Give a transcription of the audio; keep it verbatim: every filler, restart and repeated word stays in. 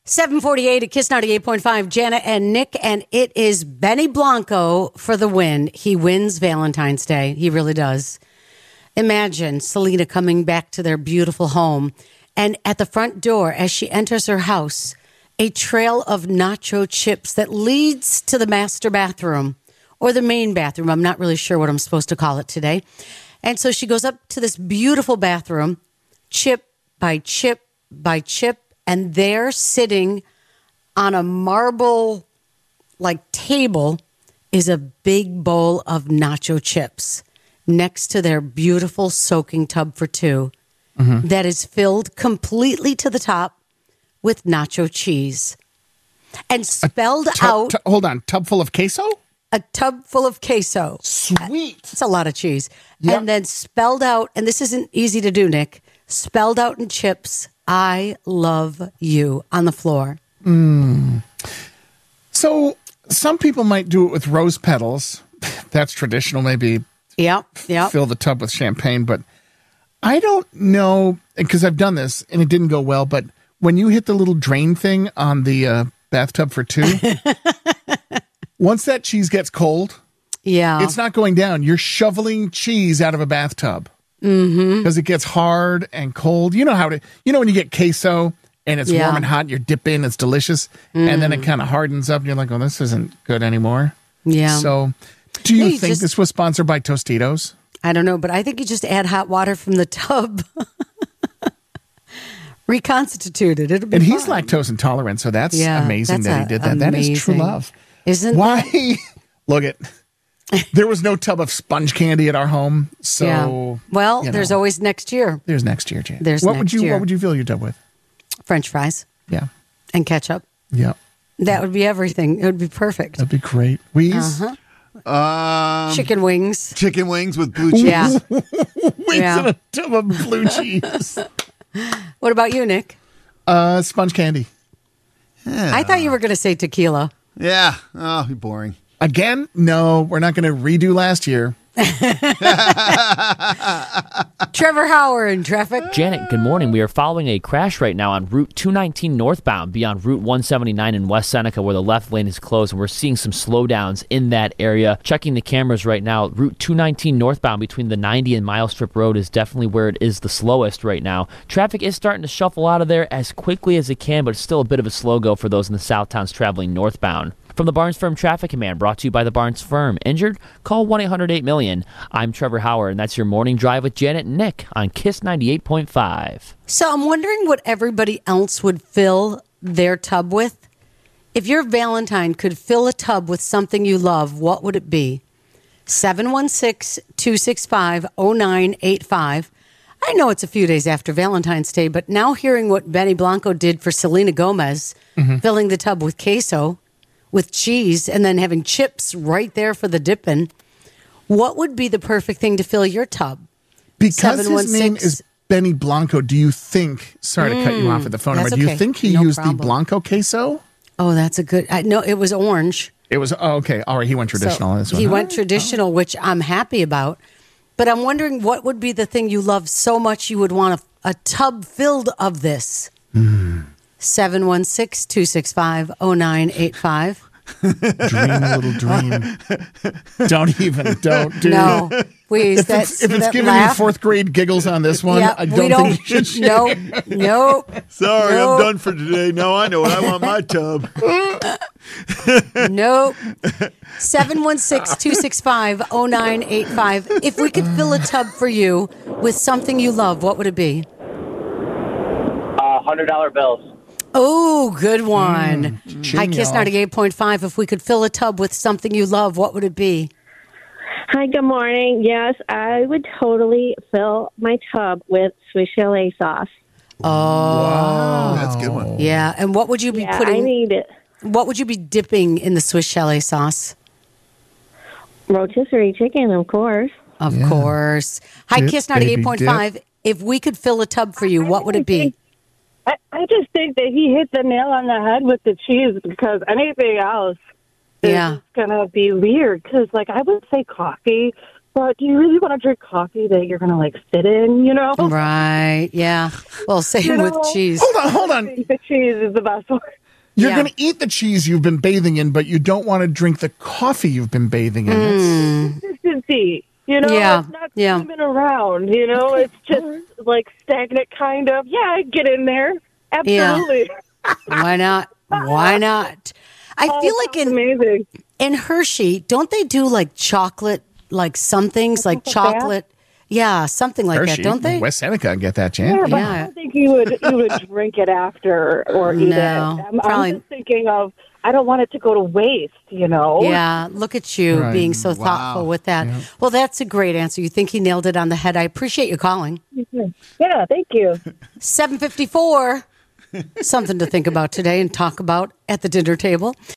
seven forty-eight at Kiss ninety-eight point five, Janet and Nick, and it is Benny Blanco for the win. He wins Valentine's Day. He really does. Imagine Selena coming back to their beautiful home, and at the front door, as she enters her house, a trail of nacho chips that leads to the master bathroom or the main bathroom. I'm not really sure what I'm supposed to call it today. And so she goes up to this beautiful bathroom, chip by chip by chip, and there sitting on a marble like table is a big bowl of nacho chips next to their beautiful soaking tub for two mm-hmm. that is filled completely to the top with nacho cheese and spelled a tub, out. T- hold on, tub full of queso? A tub full of queso. Sweet. It's a lot of cheese. Yep. And then spelled out, and this isn't easy to do, Nick, spelled out in chips, I love you on the floor. Mm. So some people might do it with rose petals. That's traditional, maybe. Yep, yep. Fill the tub with champagne, but I don't know, because I've done this and it didn't go well, but when you hit the little drain thing on the uh, bathtub for two, once that cheese gets cold, yeah, it's not going down. You're shoveling cheese out of a bathtub because mm-hmm. it gets hard and cold. You know how to, you know, when you get queso and it's yeah. warm and hot, you dip in, it's delicious, mm. and then it kind of hardens up and you're like, oh, this isn't good anymore. Yeah. So do you yeah, you think just, this was sponsored by Tostitos? I don't know, but I think you just add hot water from the tub. Reconstitute it. It'll be and fine. he's lactose intolerant, so that's yeah, amazing that's that a, he did that. amazing. That is true love. Isn't Why? That? Look at, there was no tub of sponge candy at our home, so yeah. Well, you know, there's always next year. There's next year, Jan. There's what next would you year. What would you fill your tub with? French fries. Yeah. And ketchup. Yeah. That would be everything. It would be perfect. That'd be great. Wheeze? Uh-huh. Um, chicken wings. Chicken wings with blue cheese. Yeah. Wings yeah. and a tub of blue cheese. What about you, Nick? Uh, sponge candy. Yeah. I thought you were going to say tequila. Yeah. Oh, you're boring. Again? No, we're not going to redo last year. Trevor Howard in traffic. Janet, good morning. We are following a crash right now on Route two nineteen northbound beyond Route one seventy-nine in West Seneca where the left lane is closed, and we're seeing some slowdowns in that area. Checking the cameras right now, Route two nineteen northbound between the ninety and Mile Strip Road is definitely where it is the slowest right now. Traffic is starting to shuffle out of there as quickly as it can, but it's still a bit of a slow go for those in the south towns traveling northbound. From the Barnes Firm Traffic Command, brought to you by the Barnes Firm. Injured? Call one eight hundred eight million. I'm Trevor Howard, and that's your Morning Drive with Janet and Nick on Kiss ninety-eight point five. So I'm wondering what everybody else would fill their tub with. If your Valentine could fill a tub with something you love, what would it be? seven one six, two six five, zero nine eight five. I know it's a few days after Valentine's Day, but now hearing what Benny Blanco did for Selena Gomez, mm-hmm. filling the tub with queso, with cheese, and then having chips right there for the dipping, what would be the perfect thing to fill your tub? Because his name is Benny Blanco, do you think, sorry mm, to cut you off at the phone number, do okay. you think he no used problem. the Blanco queso? Oh, that's a good, I, no, it was orange. It was, oh, okay, all right, he went traditional so on this one. He huh? went traditional, oh. which I'm happy about, but I'm wondering what would be the thing you love so much you would want a, a tub filled of this? Mm. seven one six, two six five, zero nine eight five. Dream a little dream. Don't even, don't do No, please. If That's, it's, if it's that giving laugh, you fourth grade giggles on this one, yeah, I don't, we don't think you should share. Nope, nope. Sorry, nope. I'm done for today. No, I know what I want my tub. Nope. seven one six, two six five, zero nine eight five. If we could fill a tub for you with something you love, what would it be? Uh, one hundred dollar bills. Oh, good one. Mm, Hi, Kiss ninety-eight point five. If we could fill a tub with something you love, what would it be? Hi, good morning. Yes, I would totally fill my tub with Swiss chalet sauce. Oh, wow. That's a good one. Yeah, and what would you be yeah, putting? I need it. What would you be dipping in the Swiss chalet sauce? Rotisserie chicken, of course. Of yeah. course. Hi, Dip, Kiss ninety-eight point five. baby, If we could fill a tub for you, what would it be? I, I just think that he hit the nail on the head with the cheese, because anything else is Yeah. going to be weird. Because, like, I would say coffee, but do you really want to drink coffee that you're going to like sit in, you know? Right. Yeah. Well, same You with know- cheese. Hold on, hold I on. think the cheese is the best one. You're Yeah. going to eat the cheese you've been bathing in, but you don't want to drink the coffee you've been bathing in. That's- Consistency, you know? Yeah, It's not yeah. swimming around, you know? It's just like stagnant kind of. Yeah, I get in there. Absolutely. Why not? Why not? I Oh, feel like sounds in amazing. in Hershey, don't they do like chocolate, like some things like Chocolate bath? chocolate? Yeah, something like Hershey, that, don't they? West Seneca, get that, Yeah, Jan. but Yeah. I don't think you would you would drink it after or eat No, it. I'm, probably- I'm just thinking of I don't want it to go to waste, you know. Yeah, look at you Right. being so thoughtful with that. Well, that's a great answer. You think he nailed it on the head. I appreciate you calling. Yeah, thank you. seven fifty-four. Something to think about today and talk about at the dinner table.